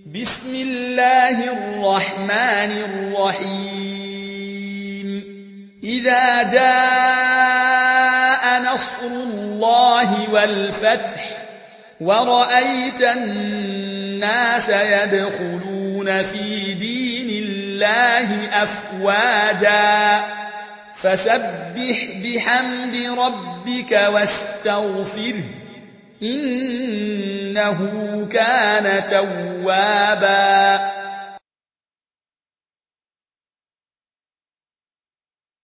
بسم الله الرحمن الرحيم إذا جاء نصر الله والفتح ورأيت الناس يدخلون في دين الله أفواجا فسبح بحمد ربك واستغفره إنه كان توابا